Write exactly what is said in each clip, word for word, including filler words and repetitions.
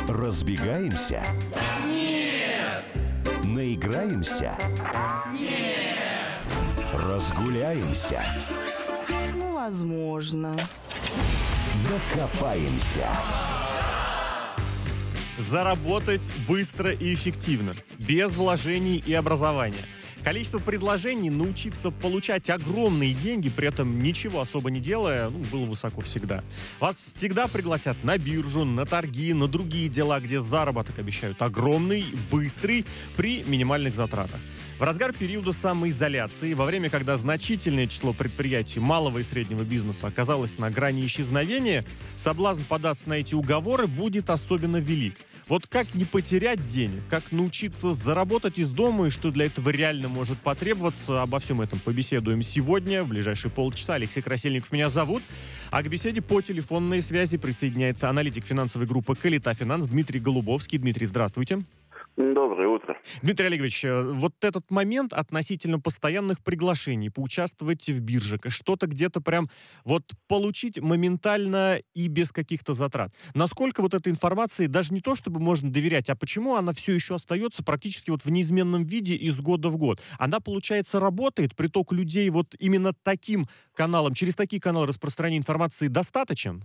Разбегаемся? Нет! Наиграемся? Нет! Разгуляемся? Ну, возможно. Докопаемся. Заработать быстро и эффективно, без вложений и образования. Количество предложений научиться получать огромные деньги, при этом ничего особо не делая, ну, было высоко всегда. Вас всегда пригласят на биржу, на торги, на другие дела, где заработок обещают огромный, быстрый, при минимальных затратах. В разгар периода самоизоляции, во время, когда значительное число предприятий малого и среднего бизнеса оказалось на грани исчезновения, соблазн податься на эти уговоры будет особенно велик. Вот как не потерять денег, как научиться заработать из дома и что для этого реально может потребоваться, обо всем этом побеседуем сегодня, в ближайшие полчаса. Алексей Красильников меня зовут. А к беседе по телефонной связи присоединяется аналитик финансовой группы «Калита Финанс» Дмитрий Голубовский. Дмитрий, здравствуйте. Доброе утро. Дмитрий Олегович, вот этот момент относительно постоянных приглашений поучаствовать в бирже, что-то где-то прям вот получить моментально и без каких-то затрат. Насколько вот этой информации даже не то, чтобы можно доверять, а почему она все еще остается практически вот в неизменном виде из года в год? Она, получается, работает, приток людей вот именно таким каналом, через такие каналы распространения информации достаточен?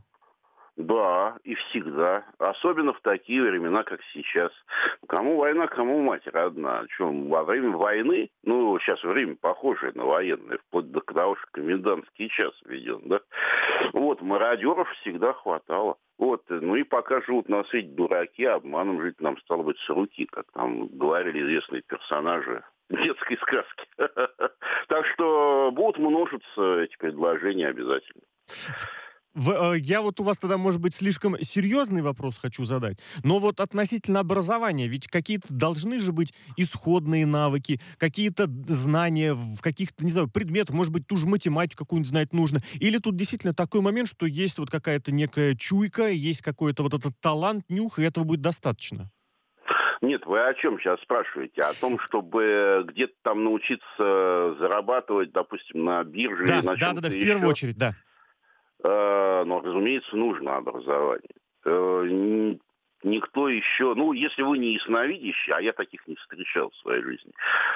Да, и всегда. Особенно в такие времена, как сейчас. Кому война, кому мать родна. Чем во время войны, ну, сейчас время похожее на военное, вплоть до того, что комендантский час введен, да. Вот, мародеров всегда хватало. Вот, ну и пока живут на свете дураки, обманом жить нам стало быть с руки, как там говорили известные персонажи детской сказки. Так что будут множиться эти предложения обязательно. В, э, я вот у вас тогда, может быть, слишком серьезный вопрос хочу задать, но вот относительно образования, ведь какие-то должны же быть исходные навыки, какие-то знания в каких-то, не знаю, предметах, может быть, ту же математику какую-нибудь знать нужно, или тут действительно такой момент, что есть вот какая-то некая чуйка, есть какой-то вот этот талант, нюх, и этого будет достаточно? Нет, вы о чем сейчас спрашиваете? О том, чтобы где-то там научиться зарабатывать, допустим, на бирже да, или на да, чем-то да, да, в еще? первую очередь, да. Но, разумеется, нужно образование. Никто еще, ну, если вы не ясновидящий, а я таких не встречал в своей жизни,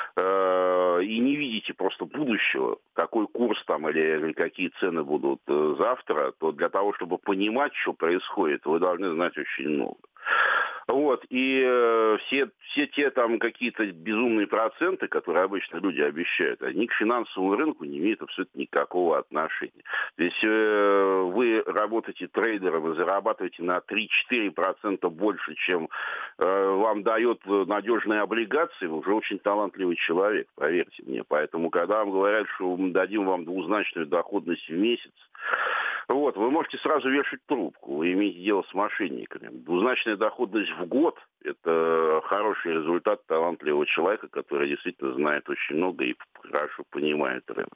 и не видите просто будущего, какой курс там или, или какие цены будут завтра, то для того, чтобы понимать, что происходит, вы должны знать очень много. Вот, и э, все, все те там какие-то безумные проценты, которые обычно люди обещают, они к финансовому рынку не имеют абсолютно никакого отношения. То есть э, вы работаете трейдером и зарабатываете на три-четыре процента больше, чем э, вам дает надежные облигации, вы уже очень талантливый человек, поверьте мне. Поэтому, когда вам говорят, что мы дадим вам двузначную доходность в месяц, вот, вы можете сразу вешать трубку, вы имеете дело с мошенниками. Двузначная доходность в год – это хороший результат талантливого человека, который действительно знает очень много и хорошо понимает рынок.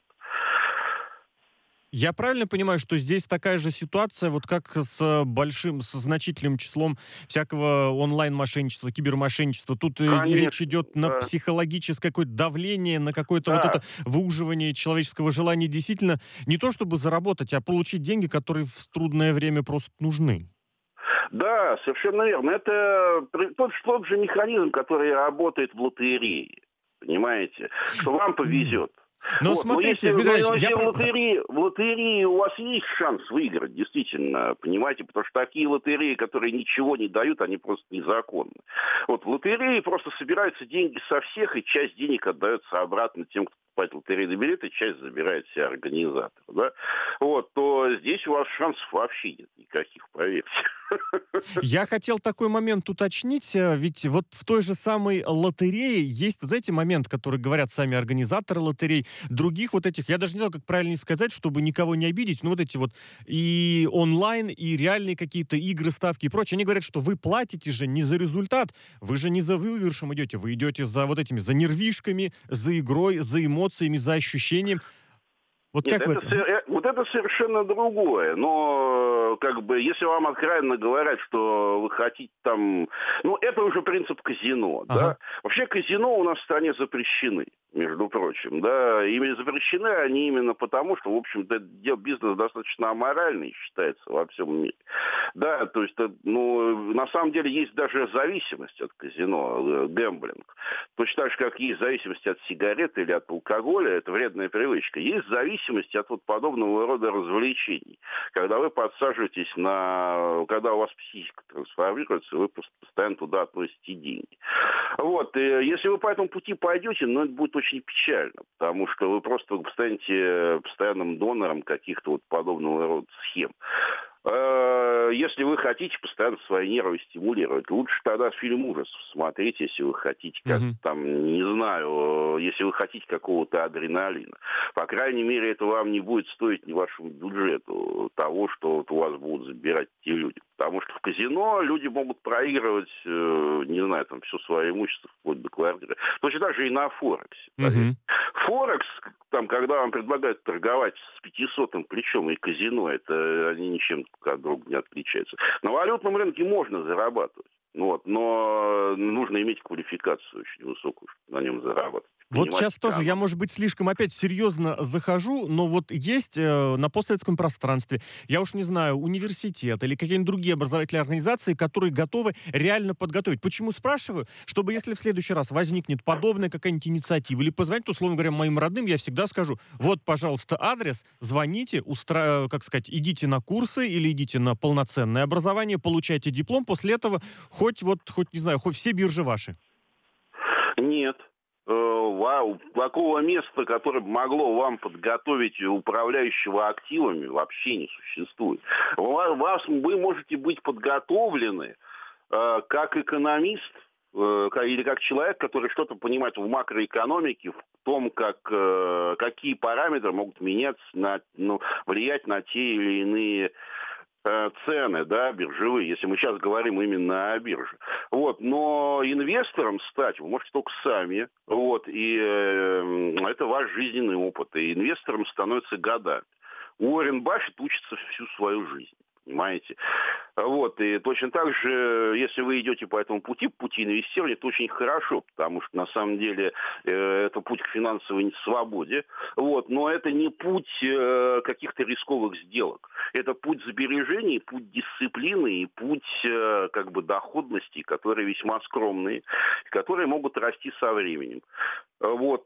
Я правильно понимаю, что здесь такая же ситуация, вот как с большим, с значительным числом всякого онлайн-мошенничества, кибермошенничества? Тут Конечно, речь идет да. на психологическое какое-то давление, на какое-то да. вот это выуживание человеческого желания действительно не то чтобы заработать, а получить деньги, которые в трудное время просто нужны. Да, совершенно верно. Это тот, тот же механизм, который работает в лотерее. Понимаете? Что вам повезет. Но вот, смотрите, но если, Дмитрий, но если я... в, лотерее, в лотерее у вас есть шанс выиграть, действительно, понимаете, потому что такие лотереи, которые ничего не дают, они просто незаконны. Вот в лотерее просто собираются деньги со всех, и часть денег отдается обратно тем, кто покупает лотерейные билеты, часть забирает себе организатор, да? Вот, то здесь у вас шансов вообще нет никаких, поверьте. Я хотел такой момент уточнить, ведь вот в той же самой лотерее есть вот эти моменты, которые говорят сами организаторы лотерей, других вот этих, я даже не знаю, как правильно сказать, чтобы никого не обидеть, но вот эти вот и онлайн, и реальные какие-то игры, ставки и прочее, они говорят, что вы платите же не за результат, вы же не за выигрышем идете, вы идете за вот этими, за нервишками, за игрой, за эмоциями, за ощущением. Вот Нет, как это, в этом? Вот это совершенно другое. Но, как бы, если вам откровенно говорят, что вы хотите там... Ну, это уже принцип казино, ага. да? Вообще казино у нас в стране запрещены. между прочим, да, ими запрещены они именно потому, что, в общем-то, бизнес достаточно аморальный считается во всем мире. Да, то есть, ну, на самом деле есть даже зависимость от казино, гэмблинг. Точно так же, как есть зависимость от сигарет или от алкоголя, это вредная привычка. Есть зависимость от вот подобного рода развлечений. Когда вы подсаживаетесь на... Когда у вас психика трансформируется, вы постоянно туда относите деньги. Вот, и если вы по этому пути пойдете, ну, это будет очень печально, потому что вы просто станете постоянным донором каких-то вот подобного рода схем. Если вы хотите постоянно свои нервы стимулировать, лучше тогда фильм ужасов смотреть, если вы хотите, как mm-hmm. там, не знаю, если вы хотите какого-то адреналина. По крайней мере, это вам не будет стоить ни вашему бюджету того, что вот у вас будут забирать те люди. Потому что в казино люди могут проигрывать, не знаю, там, все свое имущество, вплоть до квартиры. Точно так же и на Форексе. Mm-hmm. Форекс, там, когда вам предлагают торговать с пятисотым плечом и казино, это они ничем друг друга не отличаются. На валютном рынке можно зарабатывать, вот, но нужно иметь квалификацию очень высокую, чтобы на нем зарабатывать. Вот сейчас тоже, я, может быть, слишком опять серьезно захожу, но вот есть э, на постсоветском пространстве, я уж не знаю, университет или какие-нибудь другие образовательные организации, которые готовы реально подготовить. Почему спрашиваю? Чтобы если в следующий раз возникнет подобная какая-нибудь инициатива или позвонить, условно говоря, моим родным, я всегда скажу, вот, пожалуйста, адрес, звоните, устра... как сказать, идите на курсы или идите на полноценное образование, получайте диплом, после этого хоть вот, хоть, не знаю, хоть все биржи ваши. Нет. Вау, такого места, которое могло вам подготовить управляющего активами, вообще не существует. Вас, вы можете быть подготовлены э, как экономист э, или как человек, который что-то понимает в макроэкономике, в том, как, э, какие параметры могут меняться, на, ну, влиять на те или иные цены, да, биржевые, если мы сейчас говорим именно о бирже. Вот, но инвестором стать вы можете только сами, вот, и э, это ваш жизненный опыт, и инвестором становится годами. Уоррен Баффет учится всю свою жизнь. Понимаете? Вот, и точно так же, если вы идете по этому пути, пути инвестирования, это очень хорошо, потому что на самом деле э, это путь к финансовой свободе, вот, но это не путь э, каких-то рисковых сделок. Это путь сбережений, путь дисциплины и путь э, как бы доходности, которые весьма скромные, которые могут расти со временем. Вот,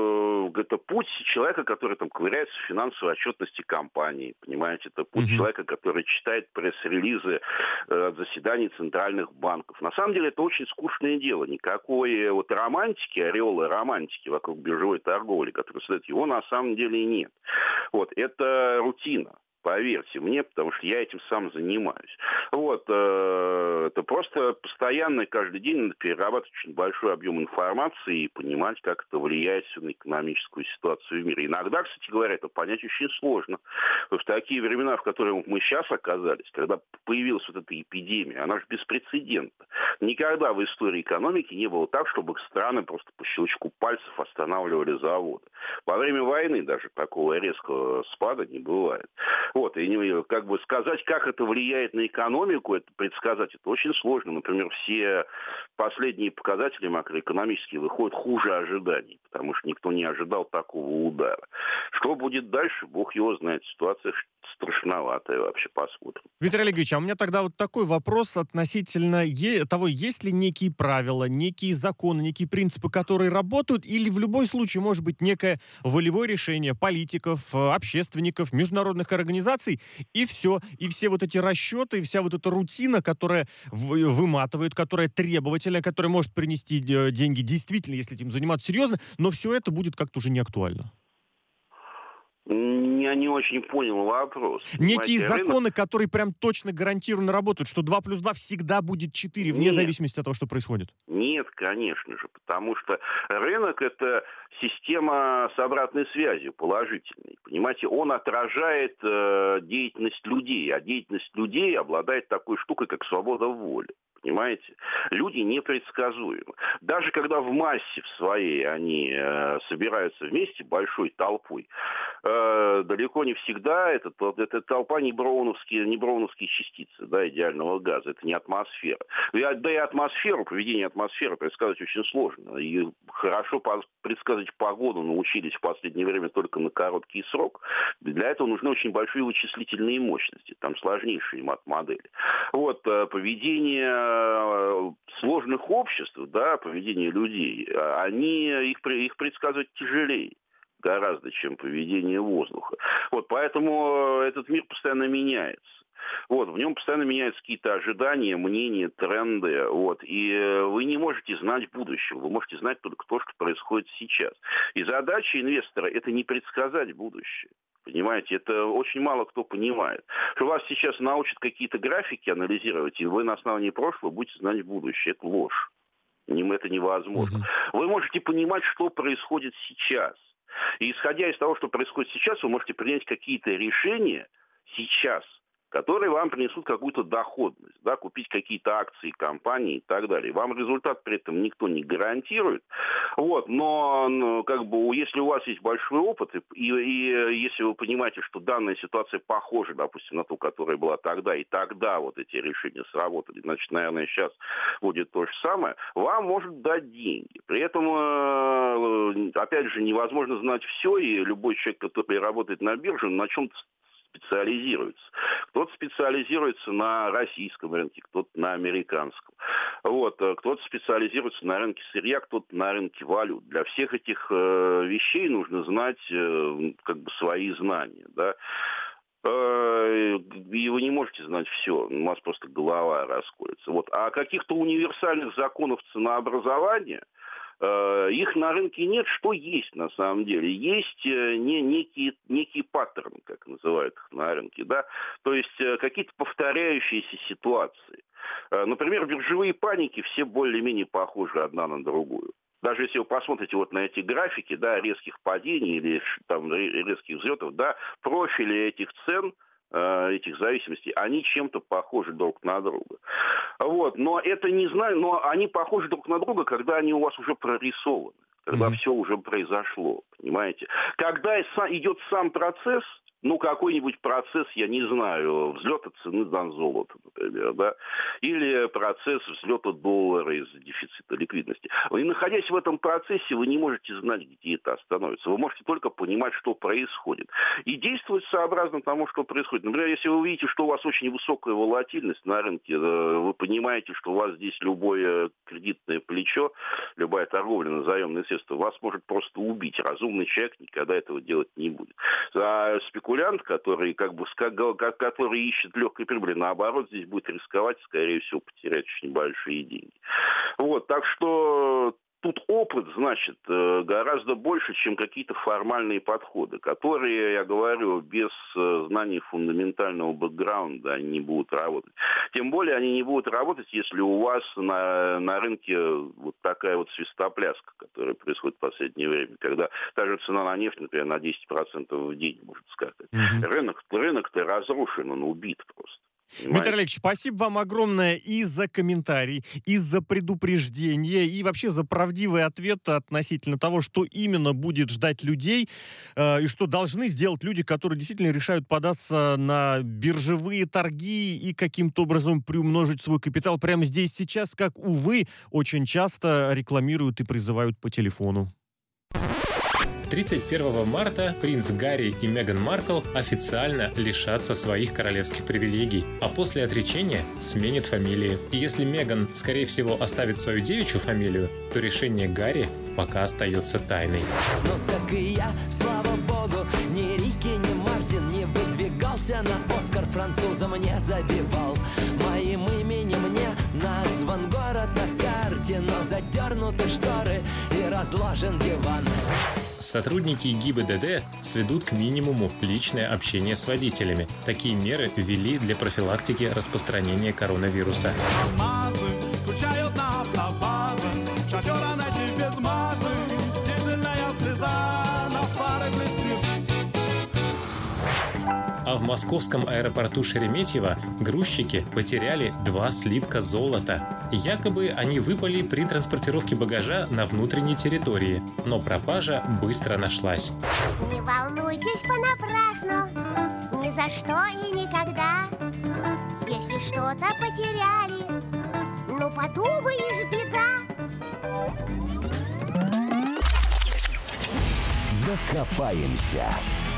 э, это путь человека, который там ковыряется в финансовой отчетности компании, понимаете, это путь mm-hmm. человека, который читает пресс-релизы э, от заседаний центральных банков. На самом деле это очень скучное дело, никакой вот романтики, ореола романтики вокруг биржевой торговли, которая создает его, на самом деле нет. Вот, это рутина. Поверьте мне, потому что я этим сам занимаюсь. Вот, э, это просто постоянно, каждый день надо перерабатывать очень большой объем информации и понимать, как это влияет на экономическую ситуацию в мире. Иногда, кстати говоря, это понять очень сложно. В такие времена, в которых мы сейчас оказались, когда появилась вот эта эпидемия, она же беспрецедентна. Никогда в истории экономики не было так, чтобы страны просто по щелчку пальцев останавливали заводы. Во время войны даже такого резкого спада не бывает. Вот, и как бы сказать, как это влияет на экономику, это предсказать, это очень сложно. Например, все последние показатели макроэкономические выходят хуже ожиданий, потому что никто не ожидал такого удара. Что будет дальше, бог его знает. Ситуация страшноватая вообще, посмотрим. Виктор Олегович, а у меня тогда вот такой вопрос относительно е- того, есть ли некие правила, некие законы, некие принципы, которые работают, или в любой случае может быть некое волевое решение политиков, общественников, международных организаций, и все, и все вот эти расчеты, и вся вот эта рутина, которая в- выматывает, которая требовательная, которая может принести э, деньги действительно, если этим заниматься серьезно, но все это будет как-то уже не актуально. Я не очень понял вопрос. Некие Понимаете, законы, рынок... которые прям точно гарантированно работают, что два плюс два всегда будет четыре, вне Нет. зависимости от того, что происходит. Нет, конечно же, потому что рынок – это система с обратной связью, положительной. Понимаете, он отражает э, деятельность людей, а деятельность людей обладает такой штукой, как свобода воли. Понимаете? Люди непредсказуемы. Даже когда в массе в своей они э, собираются вместе большой толпой, э, далеко не всегда это, это толпа не броуновские, не броуновские частицы, да, идеального газа. Это не атмосфера. Да и атмосферу, поведение атмосферы предсказывать очень сложно. И хорошо предсказывать погоду научились в последнее время только на короткий срок. Для этого нужны очень большие вычислительные мощности. Там сложнейшие мат-модели. Вот, поведение сложных обществ, да, поведение людей, они, их, их предсказывать тяжелее гораздо, чем поведение воздуха. Вот, поэтому этот мир постоянно меняется. Вот, в нем постоянно меняются какие-то ожидания, мнения, тренды. Вот, и вы не можете знать будущего. Вы можете знать только то, что происходит сейчас. И задача инвестора – это не предсказать будущее. Понимаете, это очень мало кто понимает. Что вас сейчас научат какие-то графики анализировать, и вы на основании прошлого будете знать будущее. Это ложь. Это невозможно. Mm-hmm. Вы можете понимать, что происходит сейчас. И исходя из того, что происходит сейчас, вы можете принять какие-то решения сейчас, которые вам принесут какую-то доходность, да, купить какие-то акции компании и так далее. Вам результат при этом никто не гарантирует. Вот, но, ну, как бы, если у вас есть большой опыт, и, и если вы понимаете, что данная ситуация похожа, допустим, на ту, которая была тогда, и тогда вот эти решения сработали, значит, наверное, сейчас будет то же самое, вам может дать деньги. При этом, опять же, невозможно знать все, и любой человек, который работает на бирже, на чем-то специализируется. Кто-то специализируется на российском рынке, кто-то на американском. Вот. Кто-то специализируется на рынке сырья, кто-то на рынке валют. Для всех этих э, вещей нужно знать э, как бы свои знания. Да? Э, и вы не можете знать все, у вас просто голова расколется. Вот. А каких-то универсальных законов ценообразования их на рынке нет. Что есть на самом деле? Есть не, некие, некие паттерны, как называют их на рынке, да? То есть какие-то повторяющиеся ситуации. Например, биржевые паники все более-менее похожи одна на другую. Даже если вы посмотрите вот на эти графики, да, резких падений или там резких взлетов, да, профили этих цен, этих зависимостей, они чем-то похожи друг на друга. Вот. Но это не знаю, но они похожи друг на друга, когда они у вас уже прорисованы, когда mm-hmm. все уже произошло, понимаете. Когда идет сам процесс, ну, какой-нибудь процесс, я не знаю, взлета цены на золото, например, да, или процесс взлета доллара из-за дефицита ликвидности. И находясь в этом процессе, вы не можете знать, где это остановится. Вы можете только понимать, что происходит. И действовать сообразно тому, что происходит. Например, если вы увидите, что у вас очень высокая волатильность на рынке, вы понимаете, что у вас здесь любое кредитное плечо, любая торговля на заемные средства, вас может просто убить. Разумный человек никогда этого делать не будет. А спекулянт, который, как бы, который ищет легкой прибыли, наоборот, здесь будет рисковать, скорее всего, потерять очень большие деньги. Вот, так что тут опыт, значит, гораздо больше, чем какие-то формальные подходы, которые, я говорю, без знаний фундаментального бэкграунда они не будут работать. Тем более они не будут работать, если у вас на, на рынке вот такая вот свистопляска, которая происходит в последнее время, когда та же цена на нефть, например, на десять процентов в день может скакать. Mm-hmm. Рынок, рынок-то разрушен, он убит просто. Понимаете? Дмитрий Олегович, спасибо вам огромное и за комментарий, и за предупреждение, и вообще за правдивый ответ относительно того, что именно будет ждать людей, э, и что должны сделать люди, которые действительно решают податься на биржевые торги и каким-то образом приумножить свой капитал прямо здесь сейчас, как, увы, очень часто рекламируют и призывают по телефону. тридцать первого марта принц Гарри и Меган Маркл официально лишатся своих королевских привилегий, а после отречения сменят фамилии. И если Меган, скорее всего, оставит свою девичью фамилию, то решение Гарри пока остается тайной. Ну так и я, слава богу, ни Рики, ни Мартин не выдвигался на Оскар, французом не забивал. Моим именем не назван город на карте, но задернуты шторы и разложен диван. Сотрудники ГИБДД сведут к минимуму личное общение с водителями. Такие меры ввели для профилактики распространения коронавируса. Алмазы скучают на автобазах, шофера найти без мазы, дизельная слеза на фары блестит. А в московском аэропорту Шереметьево грузчики потеряли два слитка золота. Якобы они выпали при транспортировке багажа на внутренней территории, но пропажа быстро нашлась. Не волнуйтесь понапрасну, ни за что и никогда. Если что-то потеряли, ну подумаешь, беда. Докопаемся.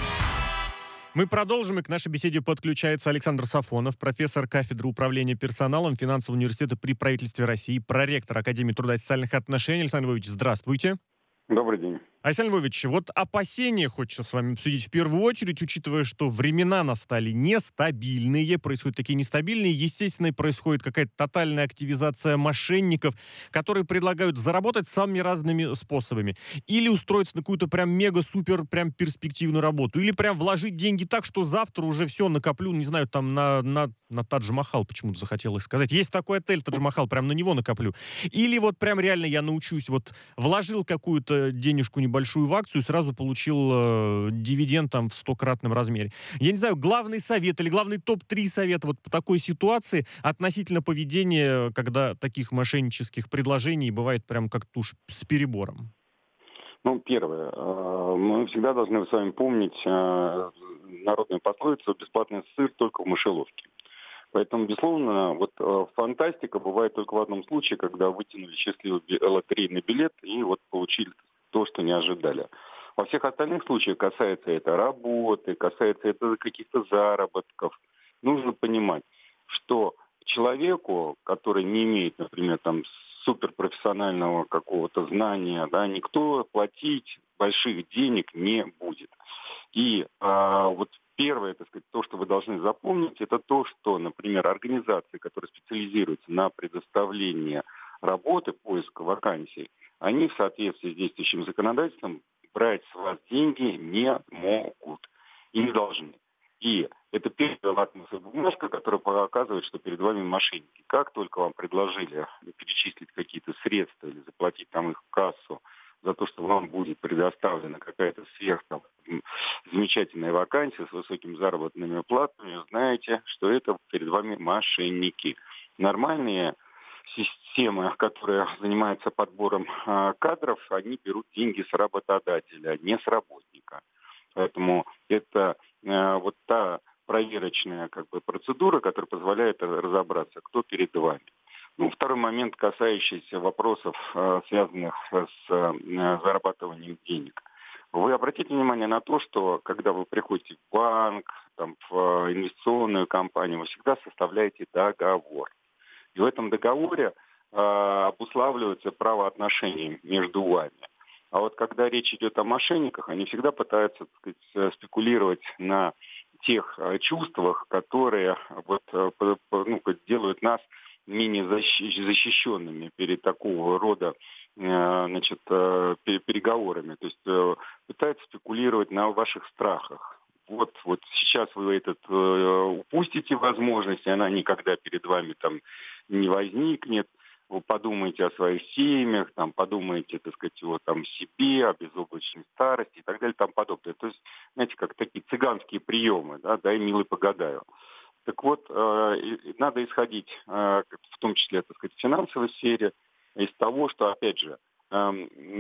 Мы продолжим, и к нашей беседе подключается Александр Сафонов, профессор кафедры управления персоналом Финансового университета при правительстве России, проректор Академии труда и социальных отношений. Александр Львович, здравствуйте. Добрый день. Александр Львович, вот опасения хочется с вами обсудить в первую очередь, учитывая, что времена настали нестабильные, происходят такие нестабильные, естественно, происходит какая-то тотальная активизация мошенников, которые предлагают заработать самыми разными способами. Или устроиться на какую-то прям мега-супер прям перспективную работу, или прям вложить деньги так, что завтра уже все накоплю, не знаю, там на, на, на Тадж-Махал почему-то захотелось сказать. Есть такой отель Тадж-Махал, прям на него накоплю. Или вот прям реально я научусь, вот вложил какую-то денежку небольшую в акцию, сразу получил э, дивиденд там в стократном размере. Я не знаю, главный совет или главный топ три совета вот по такой ситуации относительно поведения, когда таких мошеннических предложений бывает прям как-то уж с перебором. Ну, первое. Мы всегда должны с вами помнить народную пословицу «бесплатный сыр только в мышеловке». Поэтому, безусловно, вот фантастика бывает только в одном случае, когда вытянули счастливый лотерейный билет и вот получили то, что не ожидали. Во всех остальных случаях, касается это работы, касается это каких-то заработков, нужно понимать, что человеку, который не имеет, например, там суперпрофессионального какого-то знания, да, никто платить больших денег не будет. И а, вот первое, так сказать, то, что вы должны запомнить, это то, что, например, организации, которые специализируются на предоставлении работы, поиска вакансий, они в соответствии с действующим законодательством брать с вас деньги не могут и не должны. И это первая лакмусовая бумажка, которая показывает, что перед вами мошенники. Как только вам предложили перечислить какие-то средства или заплатить там их в кассу за то, что вам будет предоставлена какая-то сверх там, замечательная вакансия с высокими заработными платами, знаете, что это перед вами мошенники. Нормальные системы, которые занимаются подбором э, кадров, они берут деньги с работодателя, не с работника. Поэтому это э, вот та проверочная как бы, процедура, которая позволяет разобраться, кто перед вами. Ну, второй момент, касающийся вопросов, э, связанных с э, зарабатыванием денег. Вы обратите внимание на то, что когда вы приходите в банк, там, в инвестиционную компанию, вы всегда составляете договор. И в этом договоре э, обуславливаются правоотношения между вами. А вот когда речь идет о мошенниках, они всегда пытаются, так сказать, спекулировать на тех э, чувствах, которые вот, э, ну, делают нас менее защ- защищенными перед такого рода э, значит, э, переговорами. То есть э, пытаются спекулировать на ваших страхах. Вот, вот сейчас вы этот э, упустите возможность, и она никогда перед вами там не возникнет. Вы подумаете о своих семьях, там, подумаете, так сказать, о там, себе, о безоблачной старости и так далее, там подобное. То есть, знаете, как такие цыганские приемы, да, дай, милый, погадаю. Так вот, э, надо исходить, э, в том числе, так сказать, в финансовой сфере, из того, что, опять же, э,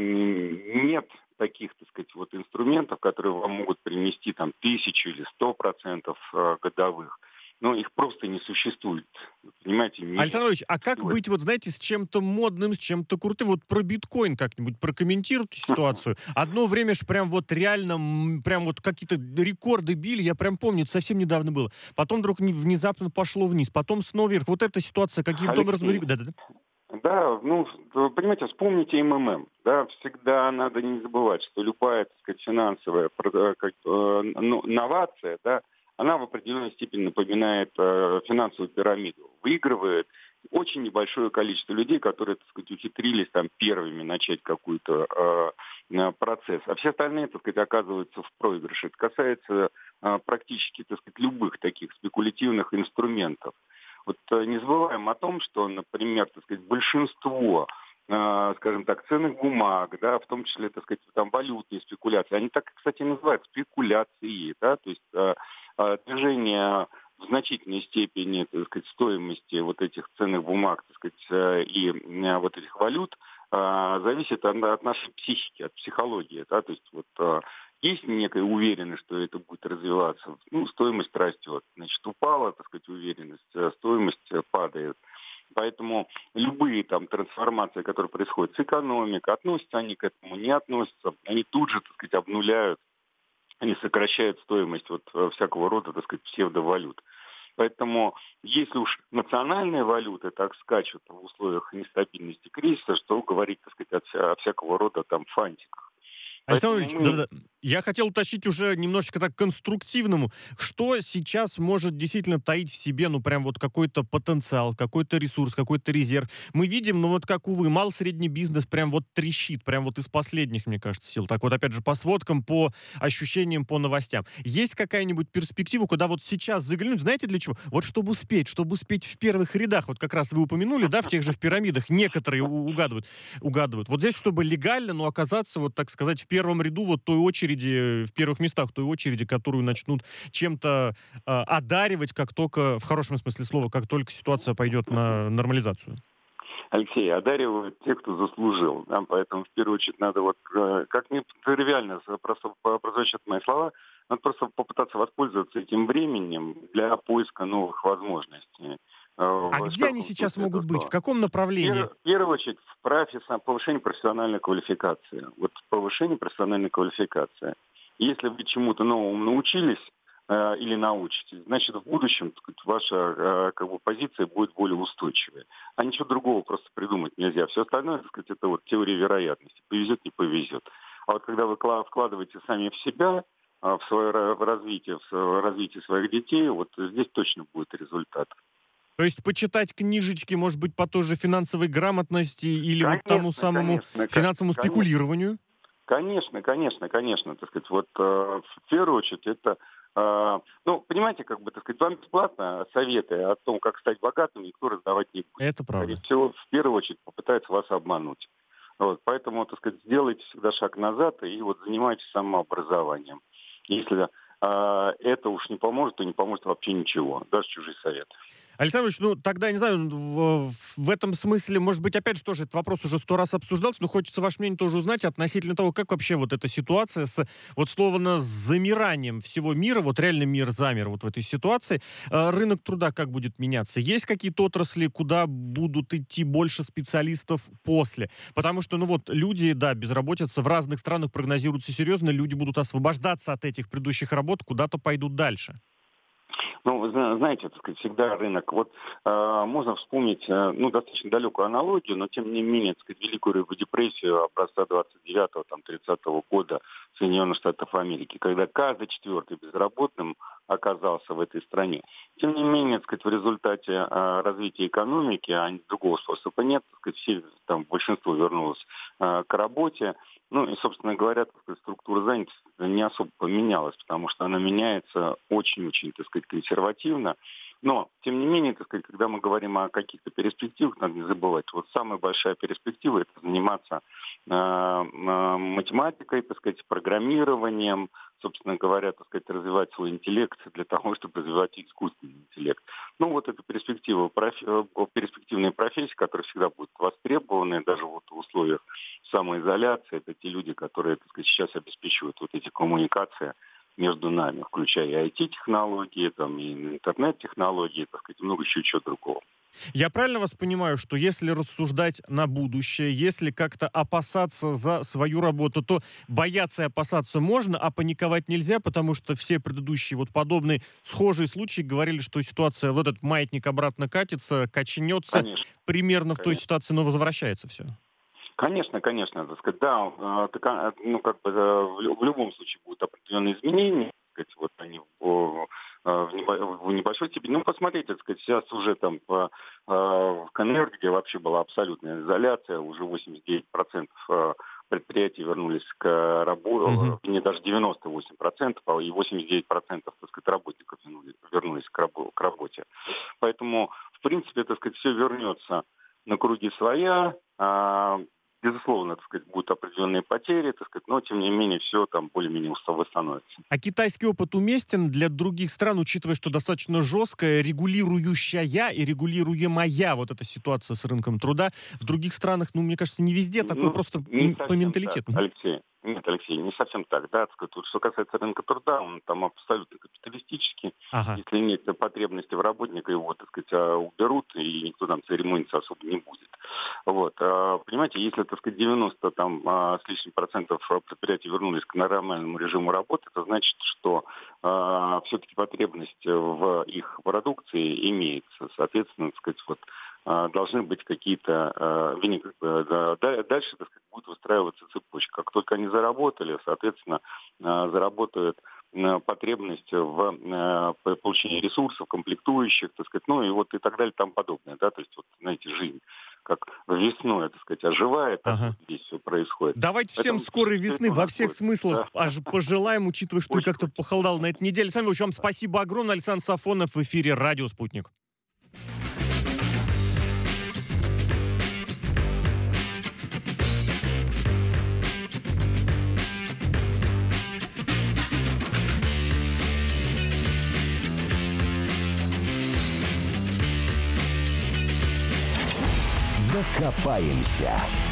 нет таких, так сказать, вот инструментов, которые вам могут принести там тысячу или сто процентов э, годовых. Но их просто не существует. Понимаете? Не Александр Ильич, а как быть, вот знаете, с чем-то модным, с чем-то крутым? Вот про биткоин как-нибудь прокомментируйте ситуацию. Одно время ж прям вот реально, прям вот какие-то рекорды били, я прям помню, это совсем недавно было. Потом вдруг внезапно пошло вниз, потом снова вверх. Вот эта ситуация каким-то образом... Да, да, да. Да, ну, вы понимаете, вспомните эм эм эм. Да, всегда надо не забывать, что любая, так сказать, финансовая как, э, новация, да, она в определенной степени напоминает э, финансовую пирамиду. Выигрывает очень небольшое количество людей, которые, так сказать, ухитрились там первыми начать какой-то э, процесс. А все остальные, так сказать, оказываются в проигрыше. Это касается э, практически, так сказать, любых таких спекулятивных инструментов. Вот э, не забываем о том, что, например, так сказать, большинство, э, скажем так, ценных бумаг, да, в том числе, так сказать, там валютные спекуляции, они так, кстати, и называют спекуляции, да, то есть э, движение в значительной степени, так сказать, стоимости вот этих ценных бумаг, так сказать, и вот этих валют зависит от, от нашей психики, от психологии. Да? То есть вот есть некая уверенность, что это будет развиваться. Ну, стоимость растет, значит, упала, так сказать, уверенность, стоимость падает. Поэтому любые там трансформации, которые происходят с экономикой, относятся они к этому, не относятся, они тут же, так сказать, обнуляют, они сокращают стоимость вот всякого рода, так сказать, псевдовалют. Поэтому если уж национальные валюты так скачут в условиях нестабильности кризиса, что говорить, так сказать, о, о всякого рода там фантиках. Александр Ильич, мы... да, да. Я хотел уточнить уже немножечко так конструктивному. Что сейчас может действительно таить в себе, ну, прям вот какой-то потенциал, какой-то ресурс, какой-то резерв? Мы видим, ну, вот как, увы, малый-средний бизнес прям вот трещит, прям вот из последних, мне кажется, сил. Так вот, опять же, по сводкам, по ощущениям, по новостям. Есть какая-нибудь перспектива, куда вот сейчас заглянуть? Знаете, для чего? Вот чтобы успеть, чтобы успеть в первых рядах. Вот как раз вы упомянули, да, в тех же в пирамидах некоторые угадывают. угадывают. Вот здесь, чтобы легально, но оказаться, вот так сказать, в первом В первом ряду вот той очереди, в первых местах той очереди, которую начнут чем-то э, одаривать, как только, в хорошем смысле слова, как только ситуация пойдет на нормализацию. Алексей, одаривают те, кто заслужил. Да? Поэтому, в первую очередь, надо вот, э, как ни тривиально просто прозвучат мои слова, надо просто попытаться воспользоваться этим временем для поиска новых возможностей. А где они сейчас могут быть? В каком направлении? В первую очередь, в профи... повышении профессиональной квалификации. Вот повышение профессиональной квалификации. Если вы чему-то новому научились э, или научитесь, значит, в будущем, так сказать, ваша э, как бы, позиция будет более устойчивой. А ничего другого просто придумать нельзя. Все остальное, так сказать, это вот теория вероятности. Повезет, не повезет. А вот когда вы вкладываете сами в себя, в свое развитие, в развитие своих детей, вот здесь точно будет результат. То есть почитать книжечки, может быть, по той же финансовой грамотности или конечно, вот тому самому конечно, финансовому конечно, спекулированию? Конечно, конечно, конечно. Так сказать, вот э, в первую очередь это, э, ну, понимаете, как бы, так сказать, вам бесплатно советы о том, как стать богатым, никто раздавать не будет. Это правда. Скорее всего, в первую очередь попытается вас обмануть. Вот, поэтому, так сказать, сделайте всегда шаг назад и вот занимайтесь самообразованием. Если э, это уж не поможет, то не поможет вообще ничего, даже чужие советы. Александр Ильич, ну тогда, не знаю, в, в этом смысле, может быть, опять же, тоже этот вопрос уже сто раз обсуждался, но хочется ваше мнение тоже узнать относительно того, как вообще вот эта ситуация с, вот словно, с замиранием всего мира, вот реально мир замер вот в этой ситуации, рынок труда как будет меняться? Есть какие-то отрасли, куда будут идти больше специалистов после? Потому что, ну вот, люди, да, безработица в разных странах прогнозируется серьезно, люди будут освобождаться от этих предыдущих работ, куда-то пойдут дальше. Ну, вы знаете, так сказать, всегда рынок. Вот э, можно вспомнить, э, ну, достаточно далекую аналогию, но тем не менее, так сказать, Великую депрессию образца двадцать девятого, там, тридцатого года Соединенных Штатов Америки, когда каждый четвертый безработным оказался в этой стране. Тем не менее, так сказать, в результате э, развития экономики, а другого способа нет, так сказать, все, там, большинство вернулось э, к работе. Ну и, собственно говоря, так сказать, структура занятости не особо поменялась, потому что она меняется очень-очень, так сказать, консервативно. Но, тем не менее, так сказать, когда мы говорим о каких-то перспективах, надо не забывать, вот самая большая перспектива – это заниматься э, э, математикой, так сказать, программированием, собственно говоря, так сказать, развивать свой интеллект для того, чтобы развивать искусственный интеллект. Ну, вот эта перспектива, профи, перспективные профессии, которые всегда будут востребованы, даже вот в условиях самоизоляции, это те люди, которые, так сказать, сейчас обеспечивают вот эти коммуникации между нами, включая и ай ти-технологии, там, и интернет-технологии, так сказать, много еще чего другого. Я правильно вас понимаю, что если рассуждать на будущее, если как-то опасаться за свою работу, то бояться и опасаться можно, а паниковать нельзя, потому что все предыдущие вот подобные схожие случаи говорили, что ситуация, вот этот маятник обратно катится, качнется, конечно, примерно конечно. В той ситуации, но возвращается все. Конечно, конечно, так сказать, да, ну, как бы в любом случае будут определенные изменения, так сказать, вот они в, в небольшой степени. Ну, посмотрите, так сказать, сейчас уже там по, в КНР, где вообще была абсолютная изоляция, уже восемьдесят девять процентов предприятий вернулись к работе, uh-huh. не даже девяносто восемь процентов, а и восемьдесят девять процентов, так сказать, работников вернулись к работе. Поэтому, в принципе, так сказать, все вернется на круги своя. безусловно, так сказать, будут определенные потери, так сказать, но, тем не менее, все там более-менее восстановится. А китайский опыт уместен для других стран, учитывая, что достаточно жесткая, регулирующая и регулируемая вот эта ситуация с рынком труда? В других странах, ну, мне кажется, не везде такое, ну, просто по менталитету. Так, Алексей. Нет, Алексей, не совсем так. Да, вот, что касается рынка труда, он там абсолютно капиталистический. Ага. Если нет потребности в работнике, его, так сказать, уберут, и никто там церемониться особо не будет. Вот. Понимаете, если, так сказать, девяносто там, с лишним процентов предприятий вернулись к нормальному режиму работы, это значит, что а, все-таки потребность в их продукции имеется. Соответственно, так сказать, вот, должны быть какие-то... Дальше, так сказать, будет выстраиваться цепочка. Как только они заработали, соответственно, заработают потребность в получении ресурсов, комплектующих, так сказать, ну и вот и так далее, и тому подобное, да, то есть вот, знаете, жизнь как весной, так сказать, оживает, так ага. вот здесь все происходит. Давайте всем Поэтому скорой весны во всех смыслах да. аж пожелаем, учитывая, что как-то похолодало на этой неделе. Александр Ильич, вам спасибо огромное. Александр Сафонов в эфире «Радио Спутник». Докопаемся.